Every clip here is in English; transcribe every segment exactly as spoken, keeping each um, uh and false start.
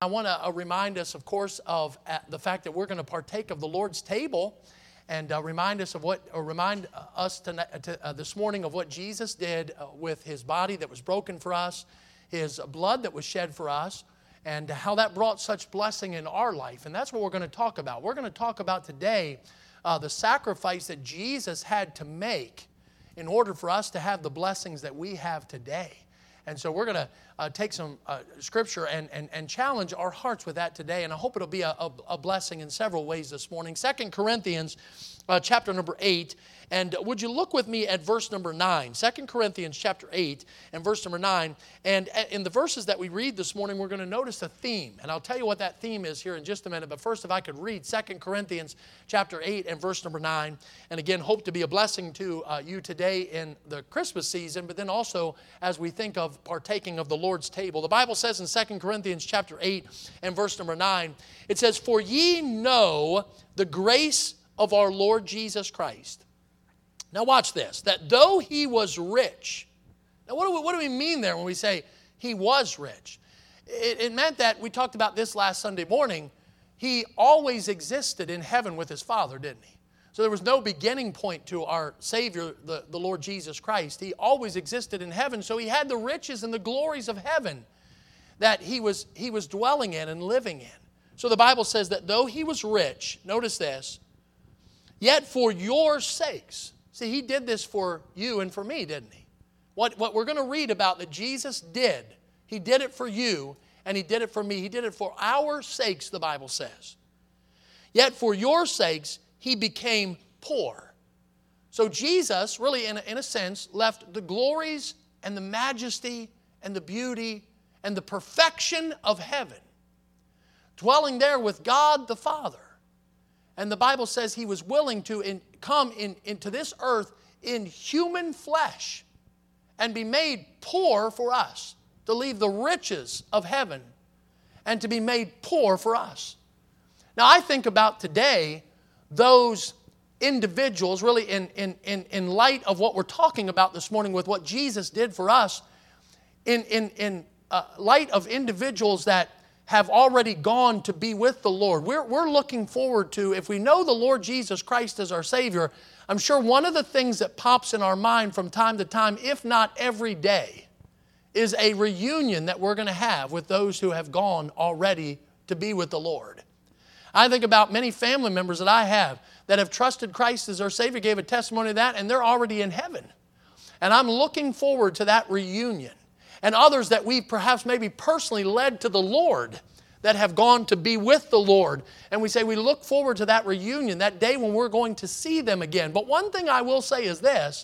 I want to uh, remind us, of course, of uh, the fact that we're going to partake of the Lord's table, and uh, remind us of what, or remind us tonight, to, uh, this morning of what Jesus did uh, with His body that was broken for us, His blood that was shed for us, and how that brought such blessing in our life. And that's what we're going to talk about. We're going to talk about today uh, the sacrifice that Jesus had to make in order for us to have the blessings that we have today. And so we're going to uh, take some uh, scripture and, and, and challenge our hearts with that today. And I hope it'll be a, a, a blessing in several ways this morning. Second Corinthians uh, chapter number eight. And would you look with me at verse number nine? Second Corinthians chapter eight and verse number nine. And in the verses that we read this morning, we're going to notice a theme. And I'll tell you what that theme is here in just a minute. But first, if I could read Second Corinthians chapter eight and verse number nine. And again, hope to be a blessing to uh, you today in the Christmas season, but then also as we think of partaking of the Lord's table. The Bible says in Second Corinthians chapter eight and verse number nine, it says, "For ye know the grace of our Lord Jesus Christ." Now watch this, that though He was rich. Now what do we, what do we mean there when we say He was rich? It, it meant that, we talked about this last Sunday morning, He always existed in heaven with His Father, didn't He? So there was no beginning point to our Savior, the, the Lord Jesus Christ. He always existed in heaven, so He had the riches and the glories of heaven that He was, he was dwelling in and living in. So the Bible says that though He was rich, notice this, yet for your sakes. See, He did this for you and for me, didn't He? What, what we're going to read about that Jesus did, He did it for you and He did it for me. He did it for our sakes, the Bible says. Yet for your sakes, He became poor. So Jesus, really in a, in a sense, left the glories and the majesty and the beauty and the perfection of heaven, dwelling there with God the Father. And the Bible says He was willing to in, come in, into this earth in human flesh and be made poor for us, to leave the riches of heaven and to be made poor for us. Now I think about today, those individuals, really in, in, in, in light of what we're talking about this morning with what Jesus did for us, in, in, in uh, light of individuals that have already gone to be with the Lord. We're, we're looking forward to, if we know the Lord Jesus Christ as our Savior, I'm sure one of the things that pops in our mind from time to time, if not every day, is a reunion that we're going to have with those who have gone already to be with the Lord. I think about many family members that I have that have trusted Christ as their Savior, gave a testimony of that, and they're already in heaven. And I'm looking forward to that reunion. And others that we perhaps maybe personally led to the Lord that have gone to be with the Lord. And we say we look forward to that reunion, that day when we're going to see them again. But one thing I will say is this,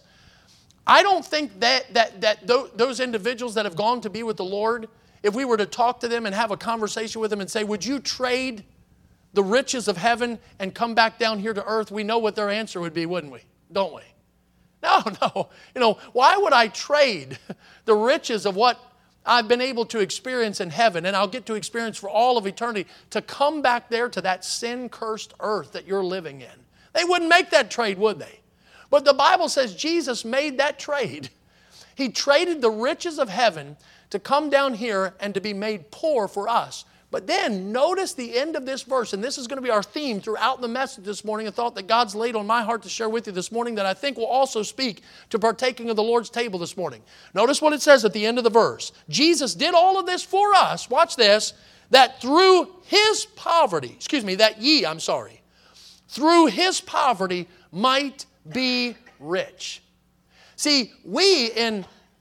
I don't think that, that, that those individuals that have gone to be with the Lord, if we were to talk to them and have a conversation with them and say, would you trade the riches of heaven and come back down here to earth? We know what their answer would be, wouldn't we? Don't we? No, no. You know, why would I trade the riches of what I've been able to experience in heaven and I'll get to experience for all of eternity to come back there to that sin-cursed earth that you're living in? They wouldn't make that trade, would they? But the Bible says Jesus made that trade. He traded the riches of heaven to come down here and to be made poor for us. But then notice the end of this verse, and this is going to be our theme throughout the message this morning, a thought that God's laid on my heart to share with you this morning that I think will also speak to partaking of the Lord's table this morning. Notice what it says at the end of the verse. Jesus did all of this for us, watch this, that through His poverty, excuse me, that ye, I'm sorry, through His poverty might be rich. See, we in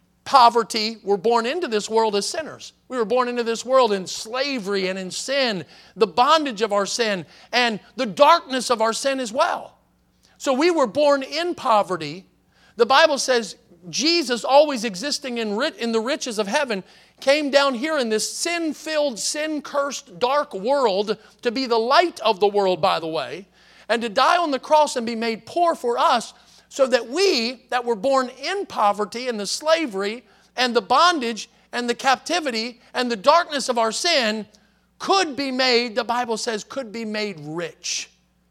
poverty were born into this world as sinners. We were born into this world in slavery and in sin, the bondage of our sin, and the darkness of our sin as well. So we were born in poverty. The Bible says Jesus, always existing in, in the riches of heaven, came down here in this sin-filled, sin-cursed, dark world to be the light of the world, by the way, and to die on the cross and be made poor for us, so that we that were born in poverty and the slavery and the bondage and the captivity and the darkness of our sin could be made, the Bible says, could be made rich.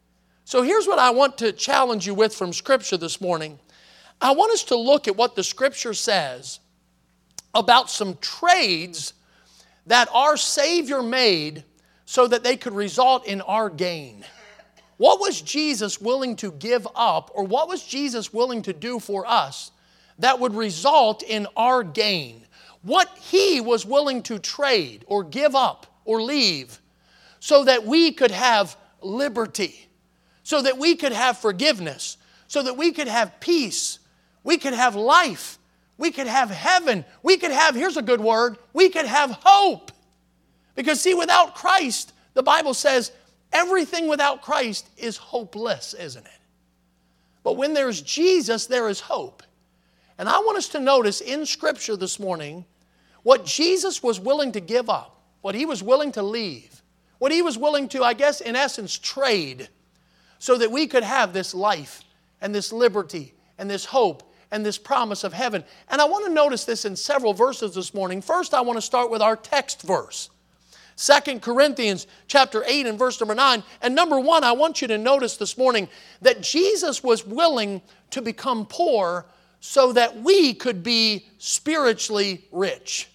So here's what I want to challenge you with from Scripture this morning. I want us to look at what the Scripture says about some trades that our Savior made so that they could result in our gain. What was Jesus willing to give up, or what was Jesus willing to do for us that would result in our gain? What He was willing to trade or give up or leave so that we could have liberty, so that we could have forgiveness, so that we could have peace, we could have life, we could have heaven, we could have, here's a good word, we could have hope. Because see, without Christ, the Bible says, everything without Christ is hopeless, isn't it? But when there's Jesus, there is hope. And I want us to notice in Scripture this morning what Jesus was willing to give up, what He was willing to leave, what He was willing to, I guess, in essence, trade so that we could have this life and this liberty and this hope and this promise of heaven. And I want to notice this in several verses this morning. First, I want to start with our text verse. Second Corinthians chapter eight and verse number nine. And number one, I want you to notice this morning that Jesus was willing to become poor so that we could be spiritually rich.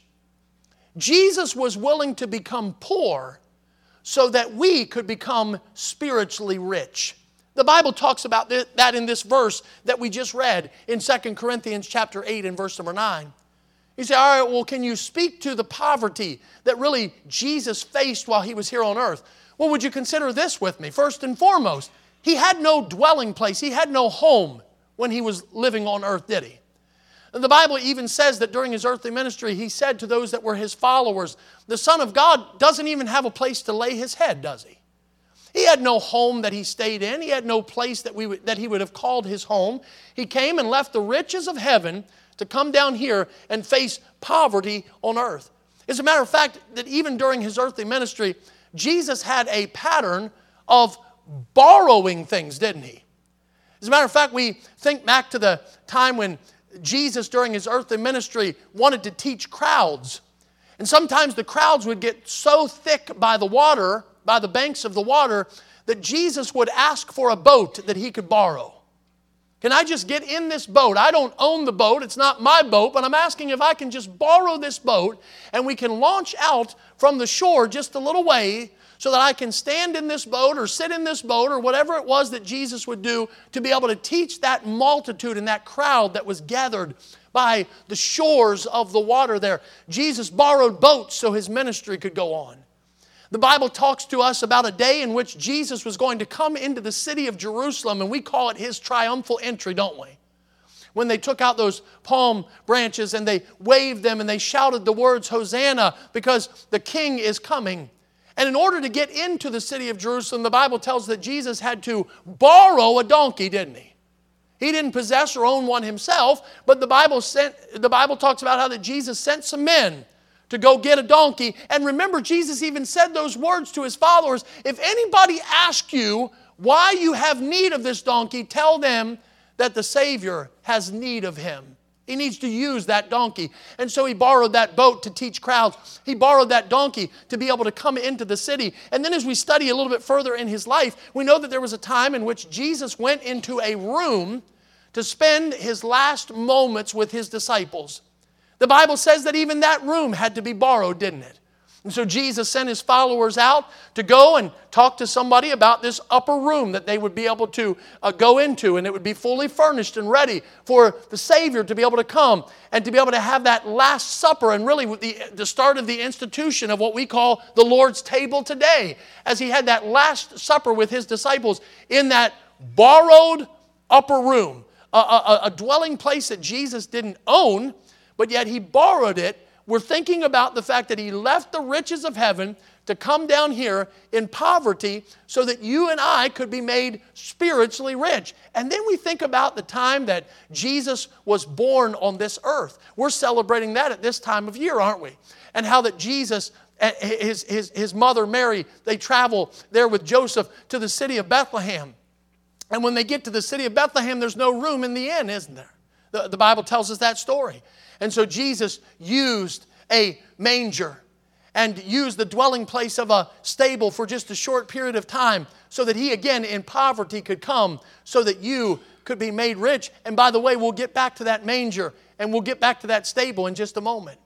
Jesus was willing to become poor so that we could become spiritually rich. The Bible talks about that in this verse that we just read in Second Corinthians chapter eight and verse number nine. You say, all right, well, can you speak to the poverty that really Jesus faced while He was here on earth? Well, would you consider this with me? First and foremost, He had no dwelling place. He had no home when He was living on earth, did He? And the Bible even says that during His earthly ministry, He said to those that were His followers, the Son of God doesn't even have a place to lay His head, does He? He had no home that He stayed in. He had no place that, we would, that He would have called His home. He came and left the riches of heaven to come down here and face poverty on earth. As a matter of fact, that even during His earthly ministry, Jesus had a pattern of borrowing things, didn't He? As a matter of fact, we think back to the time when Jesus, during His earthly ministry, wanted to teach crowds. And sometimes the crowds would get so thick by the water, by the banks of the water, that Jesus would ask for a boat that He could borrow. Can I just get in this boat? I don't own the boat. It's not my boat, but I'm asking if I can just borrow this boat and we can launch out from the shore just a little way so that I can stand in this boat or sit in this boat or whatever it was that Jesus would do to be able to teach that multitude and that crowd that was gathered by the shores of the water there. Jesus borrowed boats so His ministry could go on. The Bible talks to us about a day in which Jesus was going to come into the city of Jerusalem, and we call it His triumphal entry, don't we? When they took out those palm branches and they waved them and they shouted the words, Hosanna, because the King is coming. And in order to get into the city of Jerusalem, the Bible tells that Jesus had to borrow a donkey, didn't He? He didn't possess or own one Himself, but the Bible sent, the Bible talks about how that Jesus sent some men to go get a donkey. And remember, Jesus even said those words to His followers, if anybody asks you why you have need of this donkey, tell them that the Savior has need of him. He needs to use that donkey. And so He borrowed that boat to teach crowds. He borrowed that donkey to be able to come into the city. And then as we study a little bit further in His life, we know that there was a time in which Jesus went into a room to spend His last moments with His disciples. The Bible says that even that room had to be borrowed, didn't it? And so Jesus sent His followers out to go and talk to somebody about this upper room that they would be able to uh, go into, and it would be fully furnished and ready for the Savior to be able to come and to be able to have that Last Supper, and really the, the start of the institution of what we call the Lord's table today, as He had that Last Supper with His disciples in that borrowed upper room, a, a, a dwelling place that Jesus didn't own, but yet He borrowed it. We're thinking about the fact that He left the riches of heaven to come down here in poverty so that you and I could be made spiritually rich. And then we think about the time that Jesus was born on this earth. We're celebrating that at this time of year, aren't we? And how that Jesus, his, his, his mother Mary, they travel there with Joseph to the city of Bethlehem. And when they get to the city of Bethlehem, there's no room in the inn, isn't there? The, the Bible tells us that story. And so Jesus used a manger and used the dwelling place of a stable for just a short period of time so that He, again, in poverty could come so that you could be made rich. And by the way, we'll get back to that manger and we'll get back to that stable in just a moment.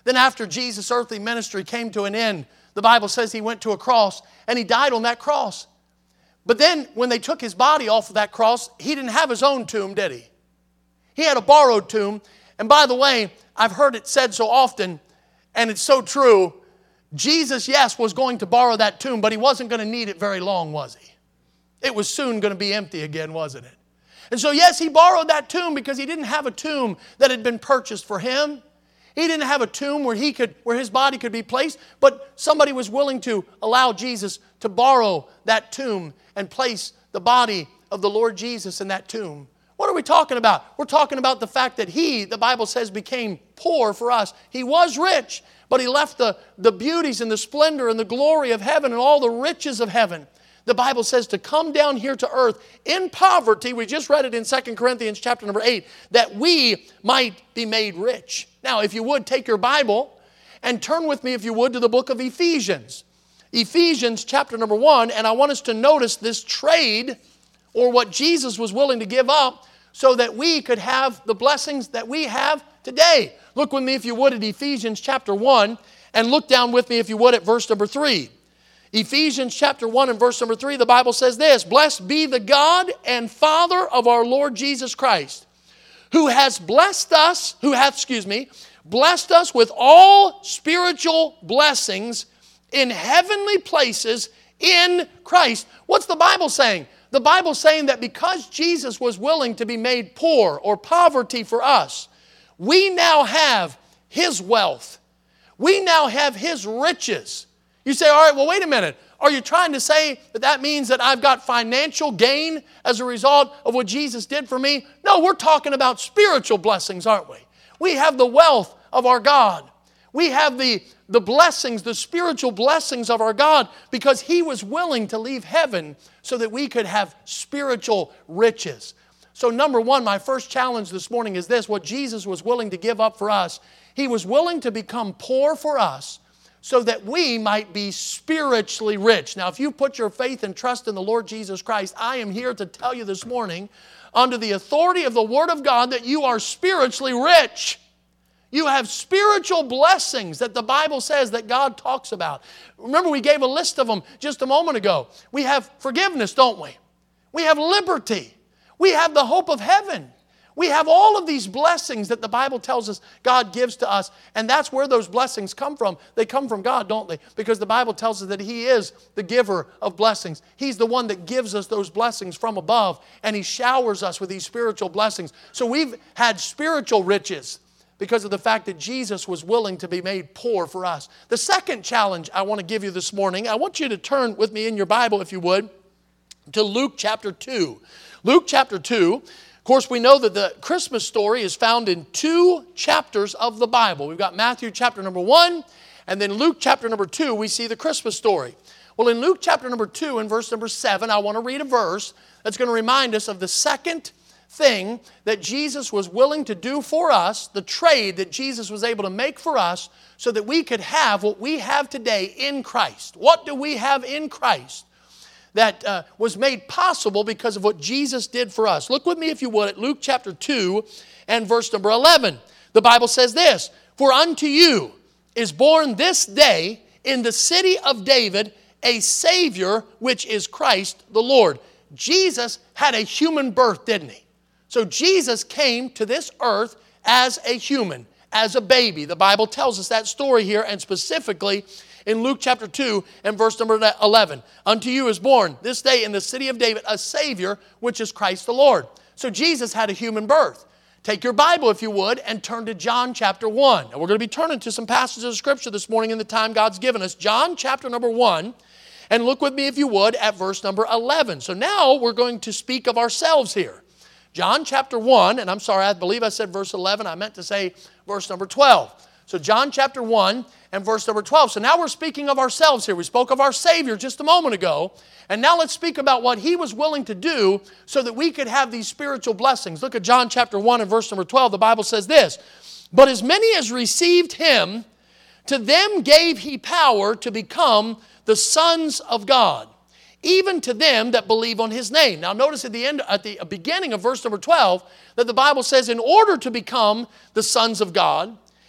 Then after Jesus' earthly ministry came to an end, the Bible says he went to a cross and he died on that cross. But then when they took his body off of that cross, he didn't have his own tomb, did he? He had a borrowed tomb. And by the way, I've heard it said so often, and it's so true, Jesus, yes, was going to borrow that tomb, but he wasn't going to need it very long, was he? It was soon going to be empty again, wasn't it? And so, yes, he borrowed that tomb because he didn't have a tomb that had been purchased for him. He didn't have a tomb where he could, where his body could be placed, but somebody was willing to allow Jesus to borrow that tomb and place the body of the Lord Jesus in that tomb. What are we talking about? We're talking about the fact that he, the Bible says, became poor for us. He was rich, but he left the, the beauties and the splendor and the glory of heaven and all the riches of heaven. The Bible says to come down here to earth in poverty. We just read it in Second Corinthians chapter number eight, that we might be made rich. Now, if you would, take your Bible and turn with me, if you would, to the book of Ephesians. Ephesians chapter number one, and I want us to notice this trade, or what Jesus was willing to give up so that we could have the blessings that we have today. Look with me, if you would, at Ephesians chapter one, and look down with me, if you would, at verse number three. Ephesians chapter one and verse number three, the Bible says this, "Blessed be the God and Father of our Lord Jesus Christ, who has blessed us, who hath, excuse me, blessed us with all spiritual blessings in heavenly places in Christ." What's the Bible saying? The Bible's saying that because Jesus was willing to be made poor or poverty for us, we now have His wealth. We now have His riches. You say, all right, well, wait a minute. Are you trying to say that that means that I've got financial gain as a result of what Jesus did for me? No, we're talking about spiritual blessings, aren't we? We have the wealth of our God. We have the, the blessings, the spiritual blessings of our God because He was willing to leave heaven so that we could have spiritual riches. So number one, my first challenge this morning is this. What Jesus was willing to give up for us, He was willing to become poor for us so that we might be spiritually rich. Now, if you put your faith and trust in the Lord Jesus Christ, I am here to tell you this morning, under the authority of the Word of God, that you are spiritually rich. You have spiritual blessings that the Bible says that God talks about. Remember, we gave a list of them just a moment ago. We have forgiveness, don't we? We have liberty. We have the hope of heaven. We have all of these blessings that the Bible tells us God gives to us. And that's where those blessings come from. They come from God, don't they? Because the Bible tells us that He is the giver of blessings. He's the one that gives us those blessings from above. And He showers us with these spiritual blessings. So we've had spiritual riches because of the fact that Jesus was willing to be made poor for us. The second challenge I want to give you this morning, I want you to turn with me in your Bible, if you would, to Luke chapter two. Luke chapter two. Of course, we know that the Christmas story is found in two chapters of the Bible. We've got Matthew chapter number one, and then Luke chapter number two, we see the Christmas story. Well, in Luke chapter number two and verse number seven, I want to read a verse that's going to remind us of the second thing that Jesus was willing to do for us, the trade that Jesus was able to make for us so that we could have what we have today in Christ. What do we have in Christ that uh, was made possible because of what Jesus did for us? Look with me, if you would, at Luke chapter two and verse number eleven. The Bible says this, "For unto you is born this day in the city of David a Savior, which is Christ the Lord." Jesus had a human birth, didn't He? So Jesus came to this earth as a human, as a baby. The Bible tells us that story here, and specifically in Luke chapter two and verse number eleven. "Unto you is born this day in the city of David a Savior, which is Christ the Lord." So Jesus had a human birth. Take your Bible, if you would, and turn to John chapter one. And we're going to be turning to some passages of Scripture this morning in the time God's given us. John chapter number one. And look with me, if you would, at verse number eleven. So now we're going to speak of ourselves here. John chapter one, and I'm sorry, I believe I said verse eleven. I meant to say verse number twelve. So John chapter one and verse number twelve. So now we're speaking of ourselves here. We spoke of our Savior just a moment ago. And now let's speak about what He was willing to do so that we could have these spiritual blessings. Look at John chapter one and verse number twelve. The Bible says this, "But as many as received Him, to them gave He power to become the sons of God, even to them that believe on His name." Now notice at the end, at the beginning of verse number twelve, that the Bible says in order to become the sons of God,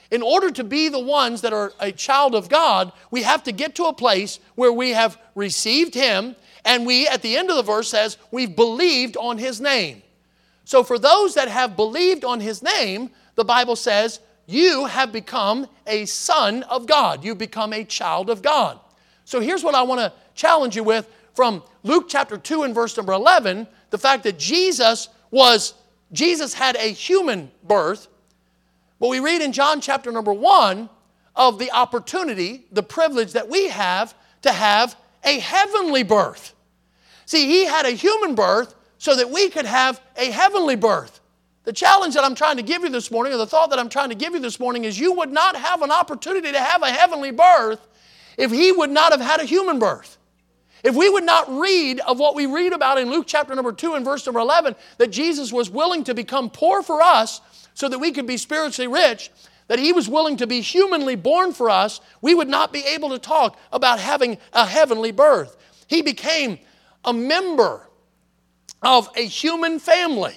in order to be the ones that are a child of God, we have to get to a place where we have received Him, and we, at the end of the verse says, we've believed on His name. So for those that have believed on His name, the Bible says, you have become a son of God. You become a child of God. So here's what I want to challenge you with from Luke chapter two and verse number eleven, the fact that Jesus was, Jesus had a human birth. But we read in John chapter number one of the opportunity, the privilege that we have to have a heavenly birth. See, He had a human birth so that we could have a heavenly birth. The challenge that I'm trying to give you this morning, or the thought that I'm trying to give you this morning, is you would not have an opportunity to have a heavenly birth if He would not have had a human birth. If we would not read of what we read about in Luke chapter number two and verse number eleven, that Jesus was willing to become poor for us so that we could be spiritually rich, that He was willing to be humanly born for us, we would not be able to talk about having a heavenly birth. He became a member of a human family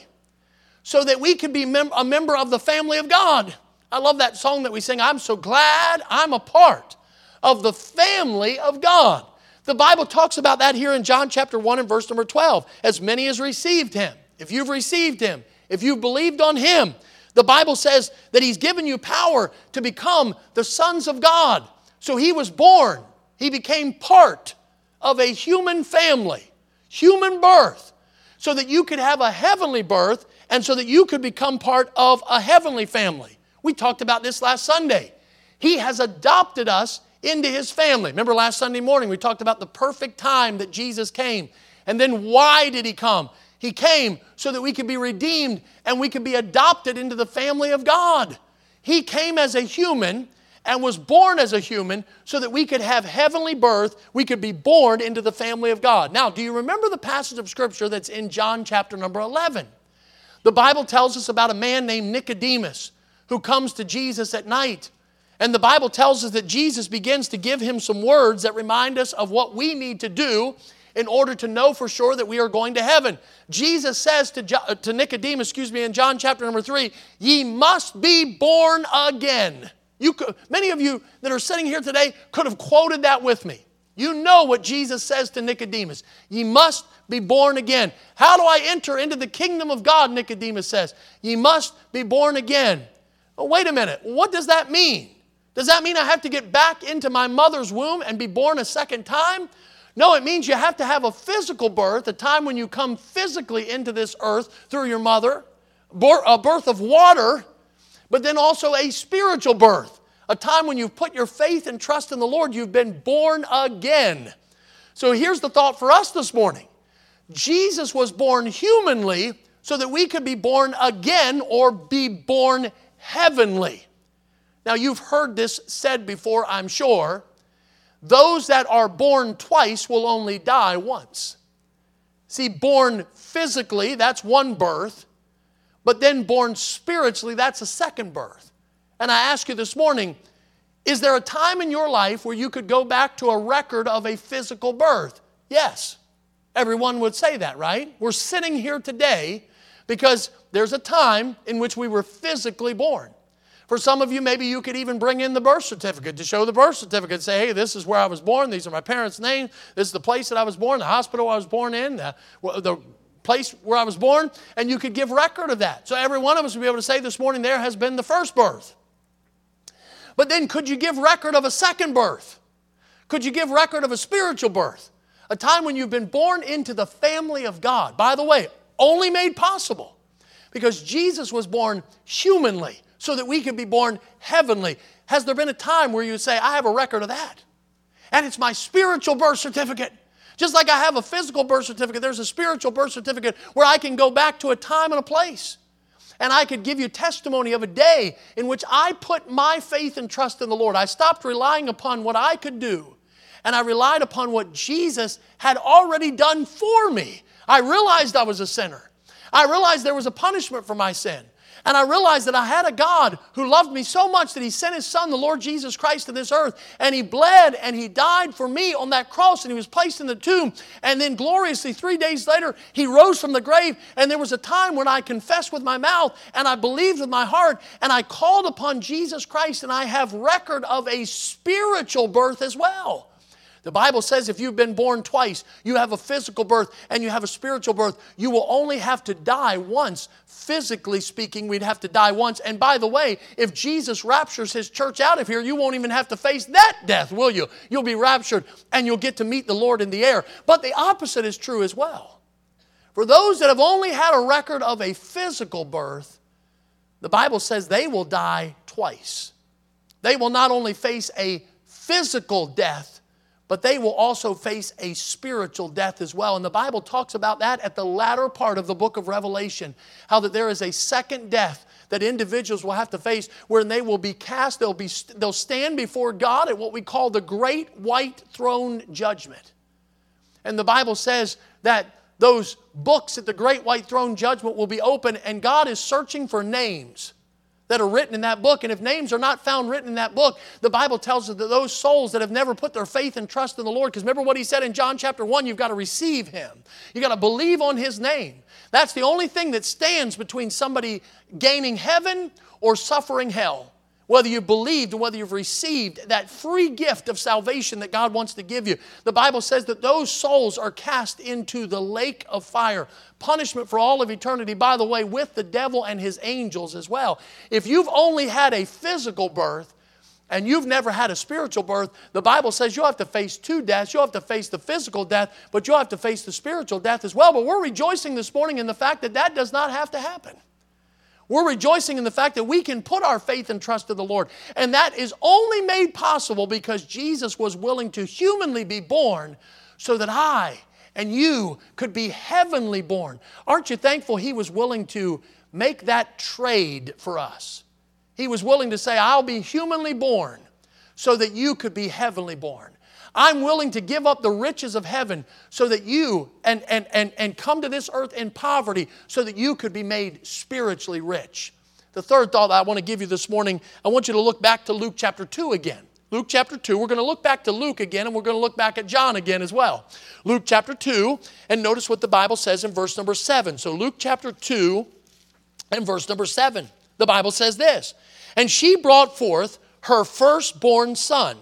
so that we could be mem- a member of the family of God. I love that song that we sing, I'm so glad I'm a part of the family of God. The Bible talks about that here in John chapter one and verse number twelve. As many as received Him. If you've received Him, if you've believed on Him, the Bible says that He's given you power to become the sons of God. So He was born. He became part of a human family, human birth, so that you could have a heavenly birth and so that you could become part of a heavenly family. We talked about this last Sunday. He has adopted us into His family. Remember last Sunday morning we talked about the perfect time that Jesus came. And then why did He come? He came so that we could be redeemed and we could be adopted into the family of God. He came as a human and was born as a human so that we could have heavenly birth. We could be born into the family of God. Now, do you remember the passage of Scripture that's in John chapter number eleven? The Bible tells us about a man named Nicodemus who comes to Jesus at night. And the Bible tells us that Jesus begins to give him some words that remind us of what we need to do in order to know for sure that we are going to heaven. Jesus says to, jo- to Nicodemus, excuse me, in John chapter number three, ye must be born again. You could, many of you that are sitting here today could have quoted that with me. You know what Jesus says to Nicodemus. Ye must be born again. How do I enter into the kingdom of God, Nicodemus says. Ye must be born again. Oh, wait a minute. What does that mean? Does that mean I have to get back into my mother's womb and be born a second time? No, it means you have to have a physical birth, a time when you come physically into this earth through your mother, a birth of water, but then also a spiritual birth, a time when you've put your faith and trust in the Lord, you've been born again. So here's the thought for us this morning. Jesus was born humanly so that we could be born again or be born heavenly. Now, you've heard this said before, I'm sure. Those that are born twice will only die once. See, born physically, that's one birth. But then born spiritually, that's a second birth. And I ask you this morning, is there a time in your life where you could go back to a record of a physical birth? Yes. Everyone would say that, right? We're sitting here today because there's a time in which we were physically born. For some of you, maybe you could even bring in the birth certificate to show the birth certificate and say, hey, this is where I was born. These are my parents' names. This is the place that I was born, the hospital I was born in, the, the place where I was born. And you could give record of that. So every one of us would be able to say this morning, there has been the first birth. But then could you give record of a second birth? Could you give record of a spiritual birth? A time when you've been born into the family of God. By the way, only made possible because Jesus was born humanly, so that we could be born heavenly. Has there been a time where you say, I have a record of that? And it's my spiritual birth certificate. Just like I have a physical birth certificate, there's a spiritual birth certificate where I can go back to a time and a place. And I could give you testimony of a day in which I put my faith and trust in the Lord. I stopped relying upon what I could do. And I relied upon what Jesus had already done for me. I realized I was a sinner. I realized there was a punishment for my sin. And I realized that I had a God who loved me so much that He sent His Son, the Lord Jesus Christ, to this earth. And He bled and He died for me on that cross, and He was placed in the tomb. And then gloriously, three days later, He rose from the grave. And there was a time when I confessed with my mouth and I believed with my heart and I called upon Jesus Christ, and I have record of a spiritual birth as well. The Bible says if you've been born twice, you have a physical birth and you have a spiritual birth. You will only have to die once. Physically speaking, we'd have to die once. And by the way, if Jesus raptures His church out of here, you won't even have to face that death, will you? You'll be raptured and you'll get to meet the Lord in the air. But the opposite is true as well. For those that have only had a record of a physical birth, the Bible says they will die twice. They will not only face a physical death, but they will also face a spiritual death as well. And the Bible talks about that at the latter part of the book of Revelation, how that there is a second death that individuals will have to face, where they will be cast, they'll, be, they'll stand before God at what we call the great white throne judgment. And the Bible says that those books at the great white throne judgment will be open, and God is searching for names that are written in that book. And if names are not found written in that book, the Bible tells us that those souls that have never put their faith and trust in the Lord, because remember what He said in John chapter one, you've got to receive Him. You've got to believe on His name. That's the only thing that stands between somebody gaining heaven or suffering hell. Whether you've believed and whether you've received that free gift of salvation that God wants to give you. The Bible says that those souls are cast into the lake of fire. Punishment for all of eternity, by the way, with the devil and his angels as well. If you've only had a physical birth and you've never had a spiritual birth, the Bible says you'll have to face two deaths. You'll have to face the physical death, but you'll have to face the spiritual death as well. But we're rejoicing this morning in the fact that that does not have to happen. We're rejoicing in the fact that we can put our faith and trust in the Lord. And that is only made possible because Jesus was willing to humanly be born so that I and you could be heavenly born. Aren't you thankful He was willing to make that trade for us? He was willing to say, I'll be humanly born so that you could be heavenly born. I'm willing to give up the riches of heaven so that you, and, and, and, and come to this earth in poverty so that you could be made spiritually rich. The third thought I want to give you this morning, I want you to look back to Luke chapter two again. Luke chapter two, we're going to look back to Luke again, and we're going to look back at John again as well. Luke chapter two, and notice what the Bible says in verse number seven. So Luke chapter two and verse number seven, the Bible says this, and she brought forth her firstborn son,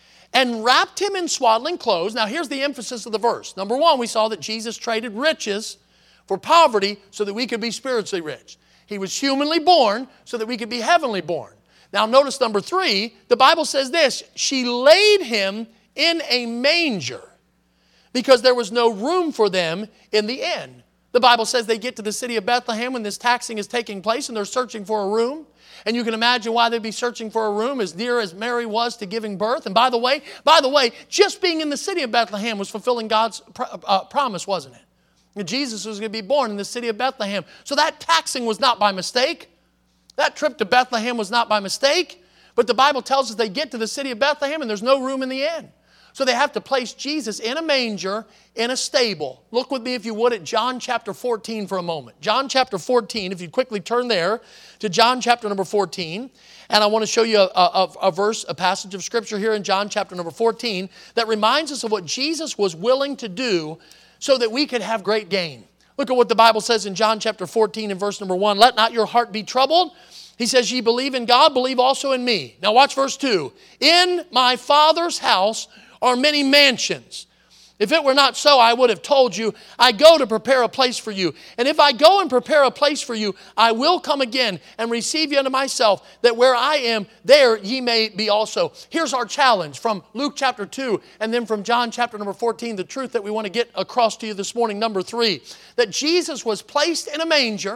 and wrapped him in swaddling clothes. Now here's the emphasis of the verse. Number one, we saw that Jesus traded riches for poverty so that we could be spiritually rich. He was humanly born so that we could be heavenly born. Now notice number three, the Bible says this, she laid him in a manger because there was no room for them in the inn. The Bible says they get to the city of Bethlehem when this taxing is taking place and they're searching for a room. And you can imagine why they'd be searching for a room as near as Mary was to giving birth. And by the way, by the way, just being in the city of Bethlehem was fulfilling God's uh, promise, wasn't it? And Jesus was going to be born in the city of Bethlehem. So that taxing was not by mistake. That trip to Bethlehem was not by mistake. But the Bible tells us they get to the city of Bethlehem and there's no room in the inn. So they have to place Jesus in a manger, in a stable. Look with me, if you would, at John chapter fourteen for a moment. John chapter fourteen, if you quickly turn there to John chapter number fourteen. And I want to show you a, a, a verse, a passage of Scripture here in John chapter number fourteen that reminds us of what Jesus was willing to do so that we could have great gain. Look at what the Bible says in John chapter fourteen and verse number one. Let not your heart be troubled. He says, ye believe in God, believe also in me. Now watch verse two. In my Father's house are many mansions. If it were not so, I would have told you, I go to prepare a place for you. And if I go and prepare a place for you, I will come again and receive you unto myself, that where I am, there ye may be also. Here's our challenge from Luke chapter two, and then from John chapter number fourteen, the truth that we want to get across to you this morning, number three, that Jesus was placed in a manger,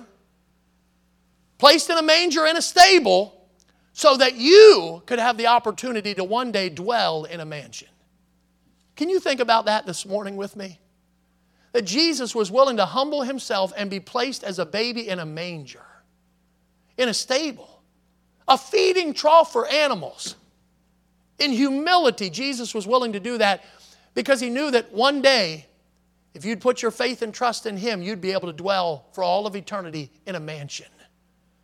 placed in a manger in a stable, so that you could have the opportunity to one day dwell in a mansion. Can you think about that this morning with me? That Jesus was willing to humble Himself and be placed as a baby in a manger, in a stable, a feeding trough for animals. In humility, Jesus was willing to do that because He knew that one day, if you'd put your faith and trust in Him, you'd be able to dwell for all of eternity in a mansion.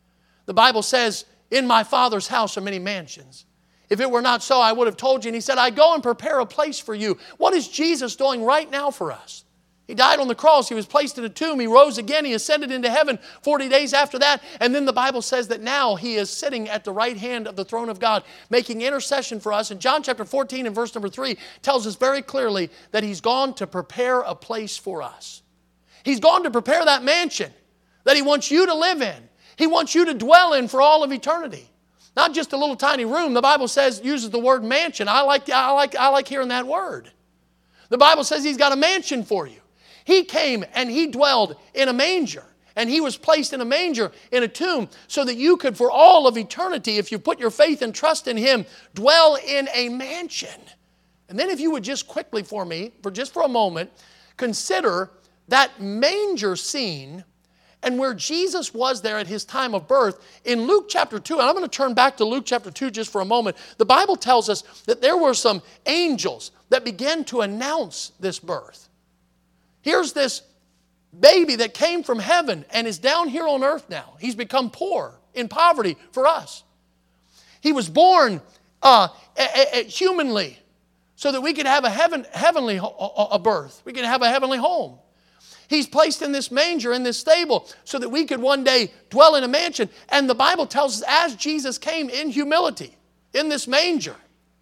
The Bible says, in my Father's house are many mansions. If it were not so, I would have told you. And he said, I go and prepare a place for you. What is Jesus doing right now for us? He died on the cross. He was placed in a tomb. He rose again. He ascended into heaven forty days after that. And then the Bible says that now He is sitting at the right hand of the throne of God, making intercession for us. And John chapter fourteen and verse number three tells us very clearly that He's gone to prepare a place for us. He's gone to prepare that mansion that He wants you to live in. He wants you to dwell in for all of eternity. Not just a little tiny room. The Bible says, uses the word mansion. I like, I like, I like hearing that word. The Bible says He's got a mansion for you. He came and He dwelled in a manger. And He was placed in a manger, in a tomb, so that you could, for all of eternity, if you put your faith and trust in Him, dwell in a mansion. And then if you would just quickly for me, for just for a moment, consider that manger scene and where Jesus was there at His time of birth. In Luke chapter two, and I'm going to turn back to Luke chapter two just for a moment, the Bible tells us that there were some angels that began to announce this birth. Here's this baby that came from heaven and is down here on earth now. He's become poor, in poverty for us. He was born uh, a, a, a humanly so that we could have a heaven, heavenly a, a birth. We could have a heavenly home. He's placed in this manger, in this stable, so that we could one day dwell in a mansion. And the Bible tells us as Jesus came in humility, in this manger,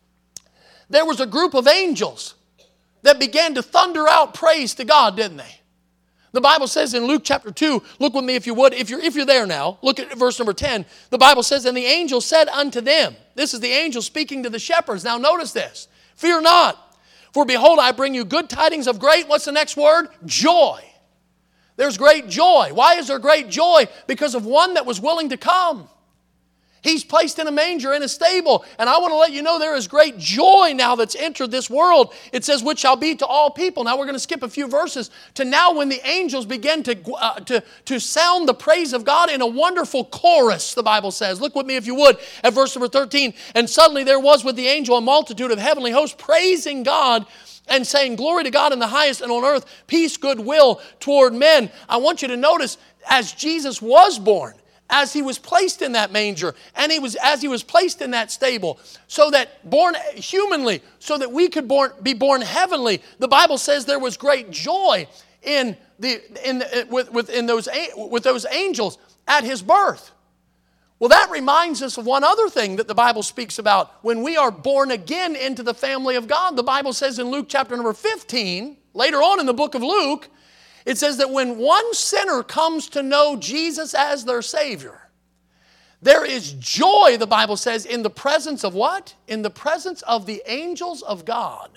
there was a group of angels that began to thunder out praise to God, didn't they? The Bible says in Luke chapter two, look with me if you would, if you're, if you're there now, look at verse number ten. The Bible says, and the angel said unto them, this is the angel speaking to the shepherds. Now notice this, fear not, for behold, I bring you good tidings of great, what's the next word? Joy. There's great joy. Why is there great joy? Because of one that was willing to come. He's placed in a manger, in a stable. And I want to let you know there is great joy now that's entered this world. It says, which shall be to all people. Now we're going to skip a few verses to now when the angels begin to, uh, to, to sound the praise of God in a wonderful chorus, the Bible says. Look with me if you would at verse number thirteen. And suddenly there was with the angel a multitude of heavenly hosts praising God and saying, glory to God in the highest, and on earth peace, goodwill toward men. I want you to notice, as Jesus was born, as He was placed in that manger, and he was as He was placed in that stable, so that born humanly, so that we could born, be born heavenly, the Bible says there was great joy in the in the, with, with, in those, with those angels at His birth. Well, that reminds us of one other thing that the Bible speaks about. When we are born again into the family of God, the Bible says in Luke chapter number fifteen, later on in the book of Luke, it says that when one sinner comes to know Jesus as their Savior, there is joy, the Bible says, in the presence of what? In the presence of the angels of God.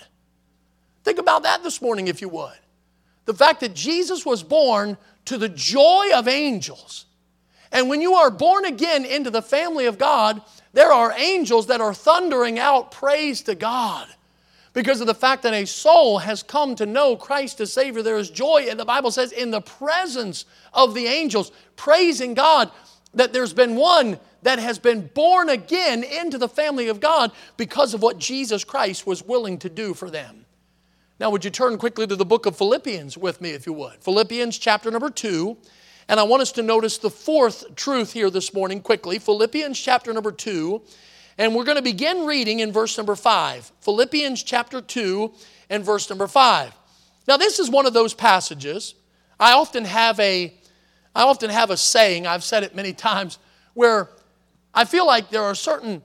Think about that this morning if you would. The fact that Jesus was born to the joy of angels. And when you are born again into the family of God, there are angels that are thundering out praise to God. Because of the fact that a soul has come to know Christ as Savior, there is joy, and the Bible says, in the presence of the angels, praising God that there's been one that has been born again into the family of God because of what Jesus Christ was willing to do for them. Now, would you turn quickly to the book of Philippians with me, if you would? Philippians chapter number two. And I want us to notice the fourth truth here this morning quickly. Philippians chapter number two. And we're going to begin reading in verse number five. Philippians chapter two and verse number five. Now this is one of those passages. I often have a, I often have a saying, I've said it many times, where I feel like there are certain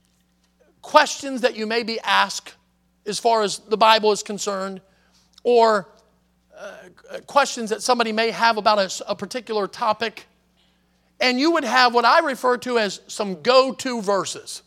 questions that you may be asked as far as the Bible is concerned, or uh, questions that somebody may have about a, a particular topic, and you would have what I refer to as some go-to verses.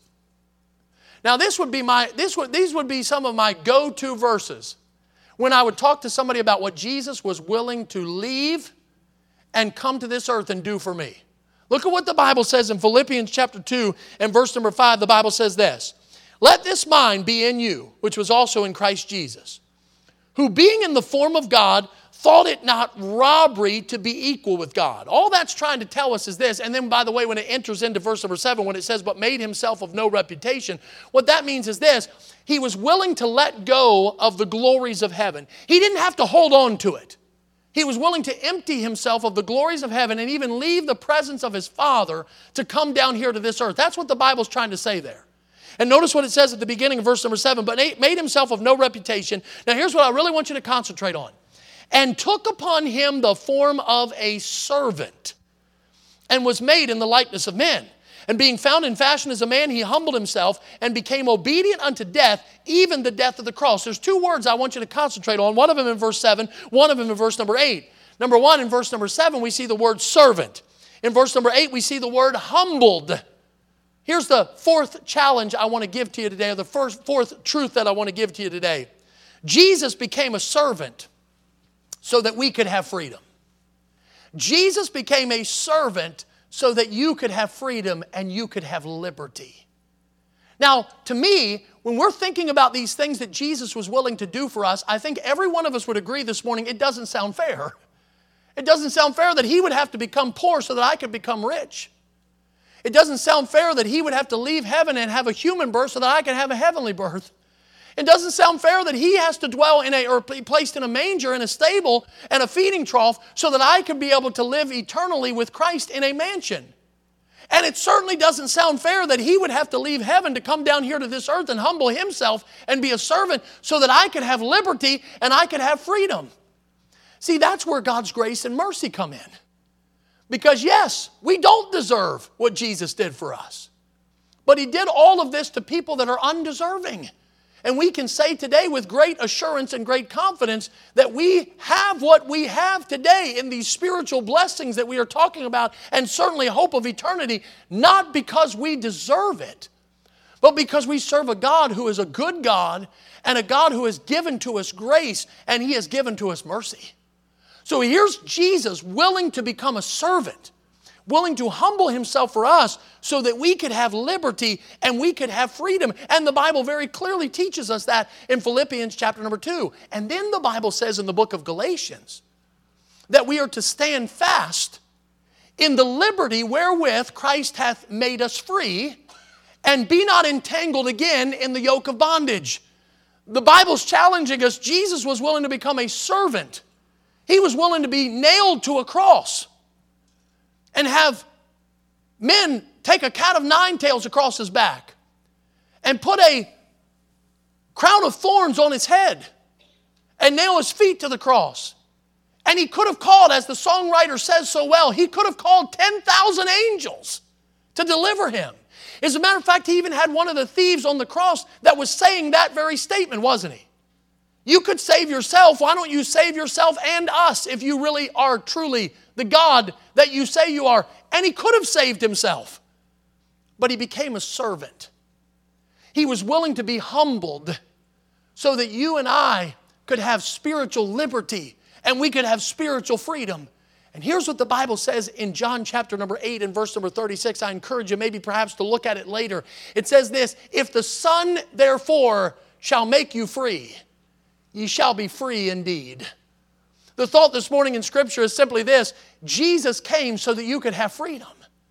Now this would be my, this would, these would be some of my go-to verses when I would talk to somebody about what Jesus was willing to leave and come to this earth and do for me. Look at what the Bible says in Philippians chapter two and verse number five. The Bible says this, let this mind be in you, which was also in Christ Jesus, who being in the form of God, thought it not robbery to be equal with God. All that's trying to tell us is this, and then by the way, when it enters into verse number seven, when it says, but made himself of no reputation, what that means is this, he was willing to let go of the glories of heaven. He didn't have to hold on to it. He was willing to empty himself of the glories of heaven and even leave the presence of his Father to come down here to this earth. That's what the Bible's trying to say there. And notice what it says at the beginning of verse number seven. But made himself of no reputation. Now here's what I really want you to concentrate on. And took upon him the form of a servant, and was made in the likeness of men. And being found in fashion as a man, he humbled himself and became obedient unto death, even the death of the cross. There's two words I want you to concentrate on. One of them in verse seven, one of them in verse number eight. Number one, in verse number seven, we see the word servant. In verse number eight, we see the word humbled. Here's the fourth challenge I want to give to you today, or the first, fourth truth that I want to give to you today. Jesus became a servant so that we could have freedom. Jesus became a servant so that you could have freedom and you could have liberty. Now, to me, when we're thinking about these things that Jesus was willing to do for us, I think every one of us would agree this morning, it doesn't sound fair. It doesn't sound fair that he would have to become poor so that I could become rich. It doesn't sound fair that he would have to leave heaven and have a human birth so that I could have a heavenly birth. It doesn't sound fair that he has to dwell in a, or be placed in a manger, in a stable, and a feeding trough so that I can be able to live eternally with Christ in a mansion. And it certainly doesn't sound fair that he would have to leave heaven to come down here to this earth and humble himself and be a servant so that I could have liberty and I could have freedom. See, that's where God's grace and mercy come in. Because yes, we don't deserve what Jesus did for us. But he did all of this to people that are undeserving. And we can say today with great assurance and great confidence that we have what we have today in these spiritual blessings that we are talking about, and certainly hope of eternity, not because we deserve it, but because we serve a God who is a good God and a God who has given to us grace and he has given to us mercy. So here's Jesus willing to become a servant, willing to humble himself for us so that we could have liberty and we could have freedom. And the Bible very clearly teaches us that in Philippians chapter number two. And then the Bible says in the book of Galatians that we are to stand fast in the liberty wherewith Christ hath made us free, and be not entangled again in the yoke of bondage. The Bible's challenging us. Jesus was willing to become a servant. He was willing to be nailed to a cross and have men take a cat of nine tails across his back and put a crown of thorns on his head and nail his feet to the cross. And he could have called, as the songwriter says so well, he could have called ten thousand angels to deliver him. As a matter of fact, he even had one of the thieves on the cross that was saying that very statement, wasn't he? You could save yourself. Why don't you save yourself and us if you really are truly the God that you say you are? And he could have saved himself. But he became a servant. He was willing to be humbled so that you and I could have spiritual liberty and we could have spiritual freedom. And here's what the Bible says in John chapter number eight and verse number thirty-six. I encourage you maybe perhaps to look at it later. It says this: if the Son therefore shall make you free, ye shall be free indeed. The thought this morning in Scripture is simply this: Jesus came so that you could have freedom.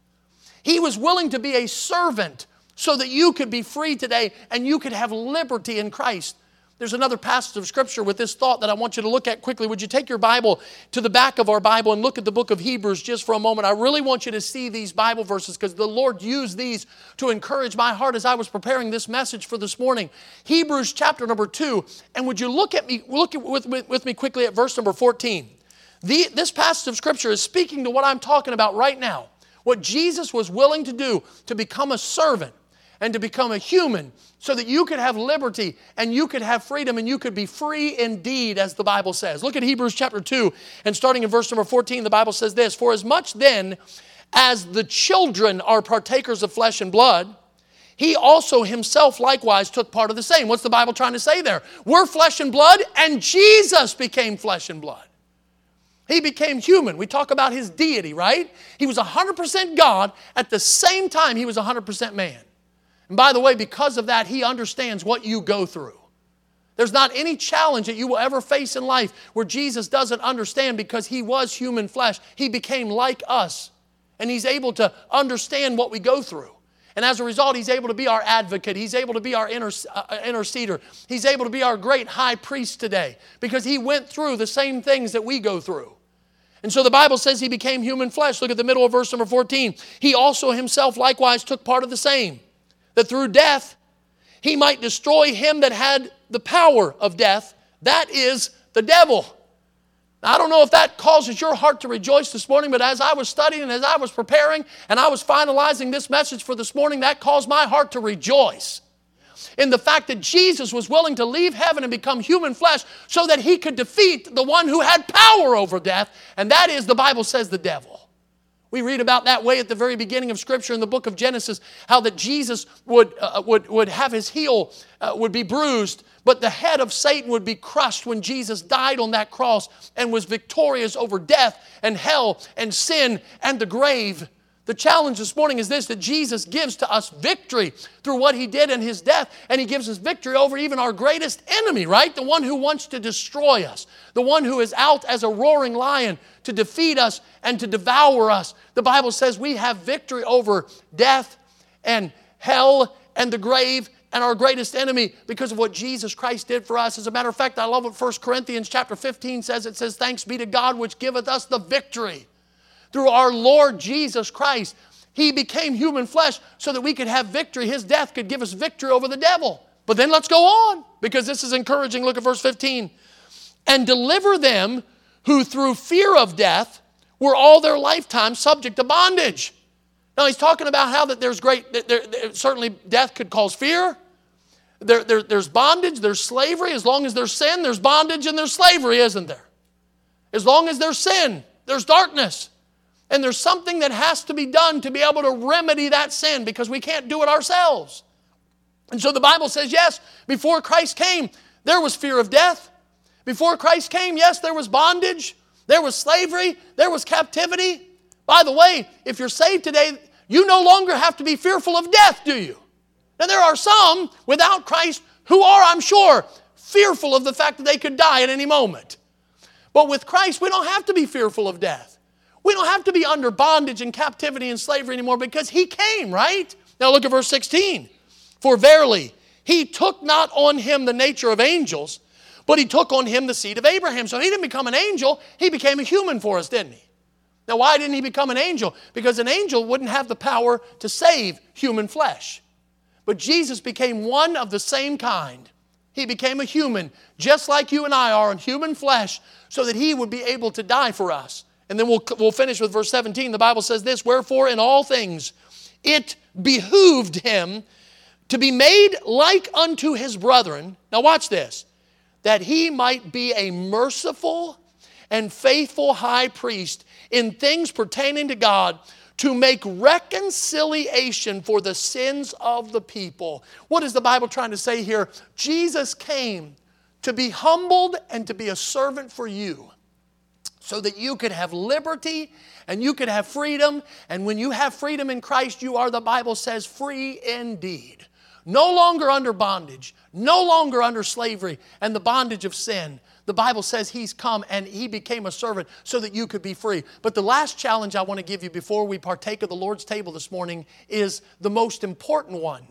He was willing to be a servant so that you could be free today and you could have liberty in Christ. There's another passage of Scripture with this thought that I want you to look at quickly. Would you take your Bible to the back of our Bible and look at the book of Hebrews just for a moment? I really want you to see these Bible verses because the Lord used these to encourage my heart as I was preparing this message for this morning. Hebrews chapter number two. And would you look at me, look at, with, with, with me quickly at verse number fourteen. The, this passage of Scripture is speaking to what I'm talking about right now. What Jesus was willing to do to become a servant and to become a human so that you could have liberty and you could have freedom and you could be free indeed, as the Bible says. Look at Hebrews chapter two, and starting in verse number fourteen, the Bible says this: for as much then as the children are partakers of flesh and blood, he also himself likewise took part of the same. What's the Bible trying to say there? We're flesh and blood, and Jesus became flesh and blood. He became human. We talk about his deity, right? He was one hundred percent God. At the same time, he was one hundred percent man. And by the way, because of that, he understands what you go through. There's not any challenge that you will ever face in life where Jesus doesn't understand, because he was human flesh. He became like us. And he's able to understand what we go through. And as a result, he's able to be our advocate. He's able to be our inter- uh, interceder. He's able to be our great high priest today because he went through the same things that we go through. And so the Bible says he became human flesh. Look at the middle of verse number fourteen. He also himself likewise took part of the same, that through death he might destroy him that had the power of death, that is the devil. Now, I don't know if that causes your heart to rejoice this morning, but as I was studying and as I was preparing and I was finalizing this message for this morning, that caused my heart to rejoice in the fact that Jesus was willing to leave heaven and become human flesh so that he could defeat the one who had power over death, and that is, the Bible says, the devil. We read about that way at the very beginning of Scripture in the book of Genesis, how that Jesus would, uh, would, would have his heel, uh, would be bruised, but the head of Satan would be crushed when Jesus died on that cross and was victorious over death and hell and sin and the grave. The challenge this morning is this, that Jesus gives to us victory through what he did in his death, and he gives us victory over even our greatest enemy, right? The one who wants to destroy us, the one who is out as a roaring lion to defeat us and to devour us. The Bible says we have victory over death and hell and the grave and our greatest enemy because of what Jesus Christ did for us. As a matter of fact, I love what First Corinthians chapter fifteen says. It says, "Thanks be to God which giveth us the victory through our Lord Jesus Christ." He became human flesh so that we could have victory. His death could give us victory over the devil. But then let's go on, because this is encouraging. Look at verse fifteen. "And deliver them who through fear of death were all their lifetime subject to bondage." Now he's talking about how that there's great, that there, there, certainly death could cause fear. There, there, there's bondage, there's slavery. As long as there's sin, there's bondage and there's slavery, isn't there? As long as there's sin, there's darkness. And there's something that has to be done to be able to remedy that sin, because we can't do it ourselves. And so the Bible says, yes, before Christ came, there was fear of death. Before Christ came, yes, there was bondage. There was slavery. There was captivity. By the way, if you're saved today, you no longer have to be fearful of death, do you? Now, there are some without Christ who are, I'm sure, fearful of the fact that they could die at any moment. But with Christ, we don't have to be fearful of death. We don't have to be under bondage and captivity and slavery anymore, because he came, right? Now look at verse sixteen. "For verily, he took not on him the nature of angels, but he took on him the seed of Abraham." So he didn't become an angel, he became a human for us, didn't he? Now why didn't he become an angel? Because an angel wouldn't have the power to save human flesh. But Jesus became one of the same kind. He became a human, just like you and I are, in human flesh, so that he would be able to die for us. And then we'll, we'll finish with verse seventeen. The Bible says this, "Wherefore in all things it behooved him to be made like unto his brethren." Now watch this. "That he might be a merciful and faithful high priest in things pertaining to God, to make reconciliation for the sins of the people." What is the Bible trying to say here? Jesus came to be humbled and to be a servant for you, so that you could have liberty and you could have freedom. And when you have freedom in Christ, you are, the Bible says, free indeed. No longer under bondage, no longer under slavery and the bondage of sin. The Bible says he's come and he became a servant so that you could be free. But the last challenge I want to give you before we partake of the Lord's table this morning is the most important one.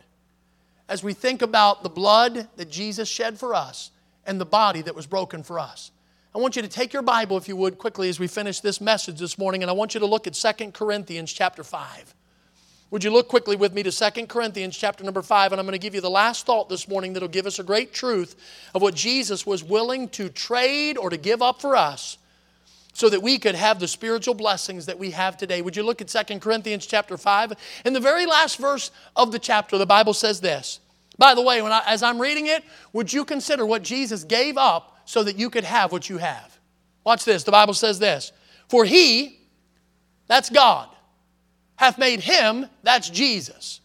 As we think about the blood that Jesus shed for us and the body that was broken for us, I want you to take your Bible, if you would, quickly as we finish this message this morning, and I want you to look at Second Corinthians chapter five. Would you look quickly with me to Second Corinthians chapter number five, and I'm going to give you the last thought this morning that will give us a great truth of what Jesus was willing to trade or to give up for us so that we could have the spiritual blessings that we have today. Would you look at Second Corinthians chapter five? In the very last verse of the chapter, the Bible says this. By the way, when I, as I'm reading it, would you consider what Jesus gave up so that you could have what you have? Watch this. The Bible says this. "For he," that's God, "hath made him," that's Jesus,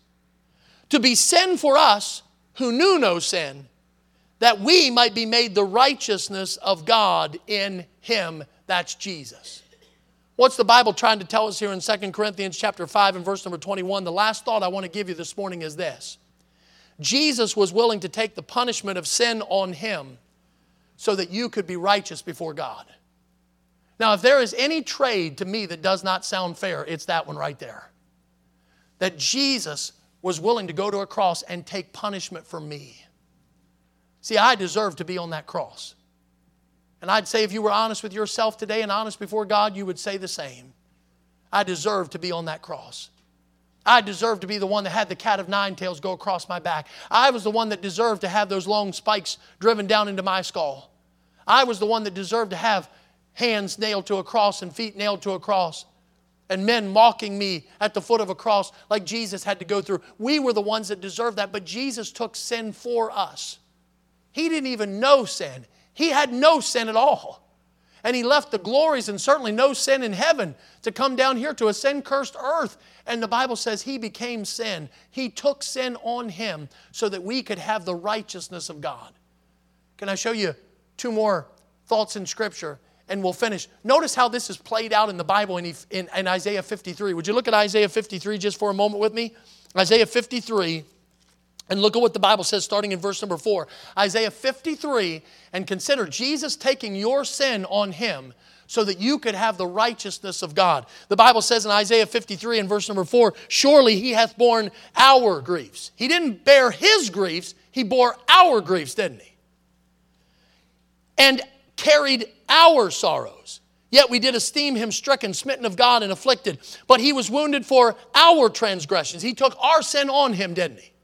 "to be sin for us who knew no sin, that we might be made the righteousness of God in him," that's Jesus. What's the Bible trying to tell us here in Second Corinthians chapter five and verse number twenty-one? The last thought I want to give you this morning is this. Jesus was willing to take the punishment of sin on him so that you could be righteous before God. Now, if there is any trade to me that does not sound fair, it's that one right there. That Jesus was willing to go to a cross and take punishment for me. See, I deserve to be on that cross. And I'd say if you were honest with yourself today and honest before God, you would say the same. I deserve to be on that cross. I deserve to be the one that had the cat of nine tails go across my back. I was the one that deserved to have those long spikes driven down into my skull. I was the one that deserved to have hands nailed to a cross and feet nailed to a cross, and men mocking me at the foot of a cross like Jesus had to go through. We were the ones that deserved that, but Jesus took sin for us. He didn't even know sin. He had no sin at all. And He left the glories and certainly no sin in heaven to come down here to a sin-cursed earth. And the Bible says He became sin. He took sin on Him so that we could have the righteousness of God. Can I show you two more thoughts in Scripture? And we'll finish. Notice how this is played out in the Bible in, in, in Isaiah fifty-three. Would you look at Isaiah fifty-three just for a moment with me? Isaiah fifty-three. And look at what the Bible says starting in verse number four. Isaiah fifty-three, and consider Jesus taking your sin on Him so that you could have the righteousness of God. The Bible says in Isaiah fifty-three and verse number four, surely He hath borne our griefs. He didn't bear His griefs, He bore our griefs, didn't He? And carried our sorrows. Yet we did esteem Him stricken, smitten of God, and afflicted. But He was wounded for our transgressions. He took our sin on Him, didn't He?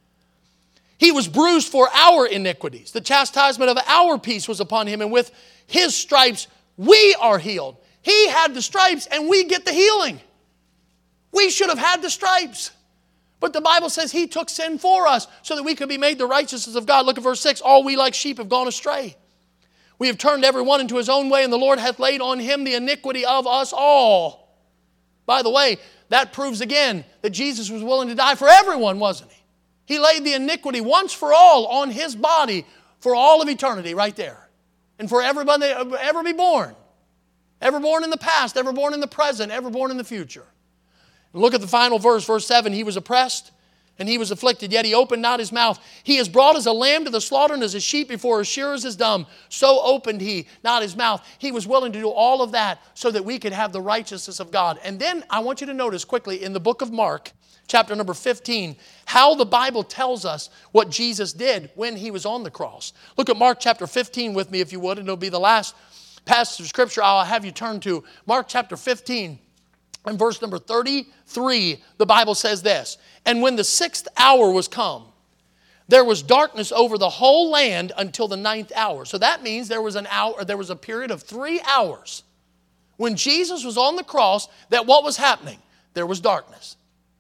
He was bruised for our iniquities. The chastisement of our peace was upon Him, and with His stripes we are healed. He had the stripes and we get the healing. We should have had the stripes. But the Bible says He took sin for us so that we could be made the righteousness of God. Look at verse six. All we like sheep have gone astray. We have turned every one into his own way, and the Lord hath laid on Him the iniquity of us all. By the way, that proves again that Jesus was willing to die for everyone, wasn't He? He laid the iniquity once for all on His body for all of eternity right there. And for everybody that ever be born. Ever born in the past, ever born in the present, ever born in the future. And look at the final verse, verse seven. He was oppressed and He was afflicted, yet He opened not His mouth. He is brought as a lamb to the slaughter, and as a sheep before his shearers is dumb. So opened He not His mouth. He was willing to do all of that so that we could have the righteousness of God. And then I want you to notice quickly in the book of Mark, chapter number fifteen, how the Bible tells us what Jesus did when He was on the cross. Look at Mark chapter fifteen with me if you would, and it'll be the last passage of Scripture I'll have you turn to. Mark chapter fifteen and verse number thirty-three, the Bible says this, and when the sixth hour was come, there was darkness over the whole land until the ninth hour. So that means there was an hour, there was a period of three hours when Jesus was on the cross that what was happening? There was darkness.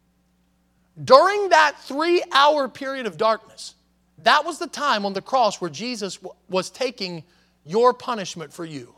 During that three-hour period of darkness, that was the time on the cross where Jesus was taking your punishment for you.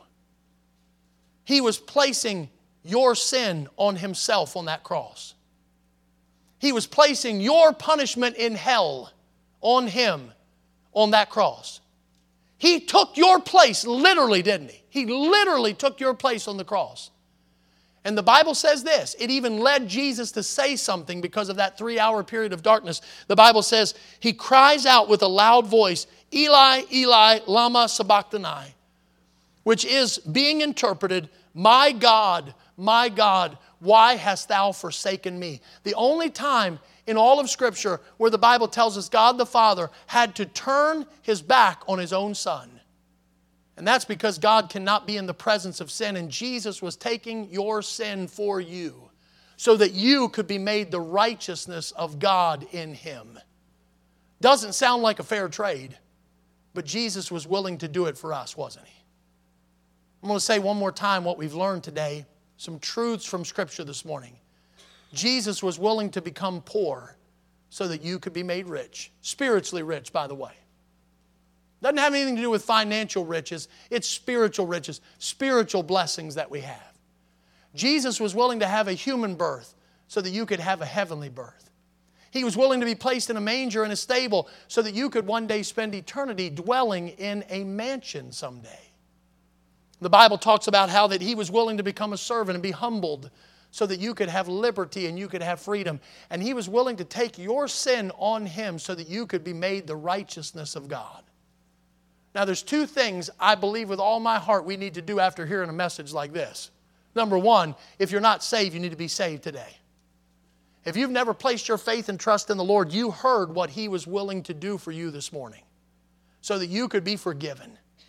He was placing your sin on Himself on that cross. He was placing your punishment in hell on Him on that cross. He took your place, literally, didn't He? He literally took your place on the cross. And the Bible says this, it even led Jesus to say something because of that three-hour period of darkness. The Bible says, He cries out with a loud voice, Eli, Eli, lama sabachthani, which is being interpreted, my God, my God, why hast Thou forsaken me? The only time in all of Scripture where the Bible tells us God the Father had to turn His back on His own Son. And that's because God cannot be in the presence of sin. And Jesus was taking your sin for you so that you could be made the righteousness of God in Him. Doesn't sound like a fair trade, but Jesus was willing to do it for us, wasn't He? I'm going to say one more time what we've learned today, some truths from Scripture this morning. Jesus was willing to become poor so that you could be made rich. Spiritually rich, by the way. Doesn't have anything to do with financial riches. It's spiritual riches, spiritual blessings that we have. Jesus was willing to have a human birth so that you could have a heavenly birth. He was willing to be placed in a manger in a stable so that you could one day spend eternity dwelling in a mansion someday. The Bible talks about how that He was willing to become a servant and be humbled so that you could have liberty and you could have freedom. And He was willing to take your sin on Him so that you could be made the righteousness of God. Now, there's two things I believe with all my heart we need to do after hearing a message like this. Number one, if you're not saved, you need to be saved today. If you've never placed your faith and trust in the Lord, you heard what He was willing to do for you this morning so that you could be forgiven.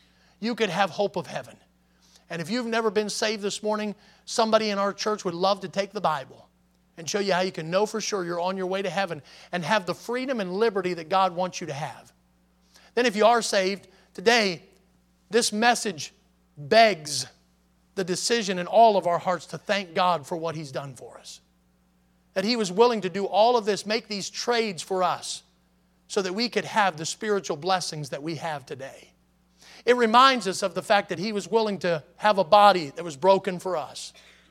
you could have hope of heaven. And if you've never been saved this morning, somebody in our church would love to take the Bible and show you how you can know for sure you're on your way to heaven and have the freedom and liberty that God wants you to have. Then if you are saved, today, this message begs the decision in all of our hearts to thank God for what He's done for us. That He was willing to do all of this, make these trades for us so that we could have the spiritual blessings that we have today. It reminds us of the fact that He was willing to have a body that was broken for us,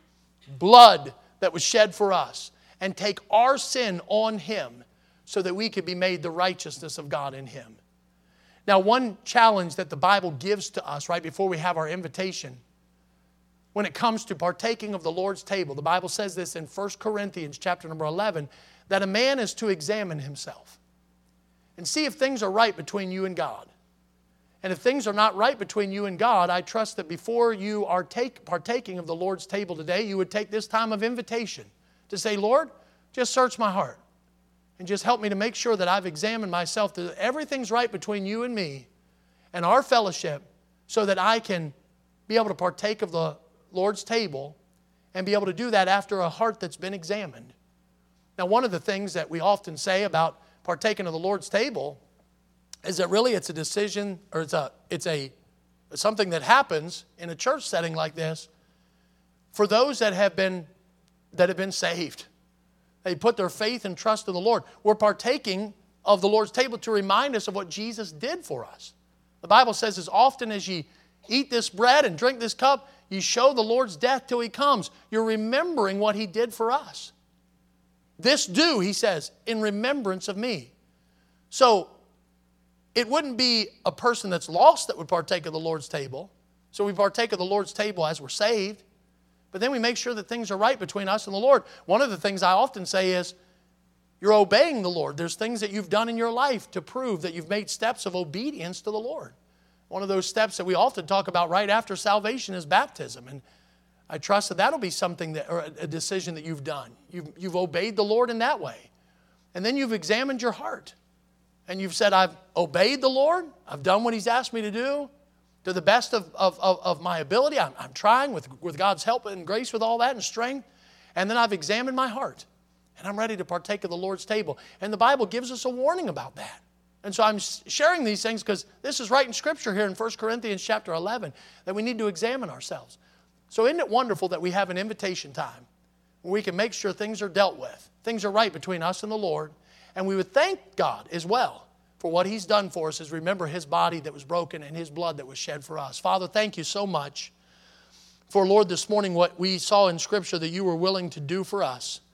blood that was shed for us, and take our sin on Him so that we could be made the righteousness of God in Him. Now, one challenge that the Bible gives to us right before we have our invitation, when it comes to partaking of the Lord's table, the Bible says this in First Corinthians chapter number eleven, that a man is to examine himself and see if things are right between you and God. And if things are not right between you and God, I trust that before you are take, partaking of the Lord's table today, you would take this time of invitation to say, Lord, just search my heart and just help me to make sure that I've examined myself, that everything's right between you and me and our fellowship, so that I can be able to partake of the Lord's table and be able to do that after a heart that's been examined. Now, one of the things that we often say about partaking of the Lord's table is that really it's a decision, or it's a it's a something that happens in a church setting like this for those that have been that have been saved. They put their faith and trust in the Lord. We're partaking of the Lord's table to remind us of what Jesus did for us. The Bible says, as often as ye eat this bread and drink this cup, ye show the Lord's death till He comes. You're remembering what He did for us. This do, He says, in remembrance of me. So, it wouldn't be a person that's lost that would partake of the Lord's table. So we partake of the Lord's table as we're saved. But then we make sure that things are right between us and the Lord. One of the things I often say is, you're obeying the Lord. There's things that you've done in your life to prove that you've made steps of obedience to the Lord. One of those steps that we often talk about right after salvation is baptism. And I trust that that'll be something that, or a decision that you've done. You've, you've obeyed the Lord in that way. And then you've examined your heart. And you've said, I've obeyed the Lord. I've done what He's asked me to do to the best of, of, of, of my ability. I'm, I'm trying with, with God's help and grace with all that and strength. And then I've examined my heart. And I'm ready to partake of the Lord's table. And the Bible gives us a warning about that. And so I'm sharing these things because this is right in Scripture here in First Corinthians chapter eleven, that we need to examine ourselves. So isn't it wonderful that we have an invitation time where we can make sure things are dealt with, things are right between us and the Lord. And we would thank God as well for what He's done for us, as remember His body that was broken and His blood that was shed for us. Father, thank you so much for, Lord, this morning what we saw in Scripture that you were willing to do for us.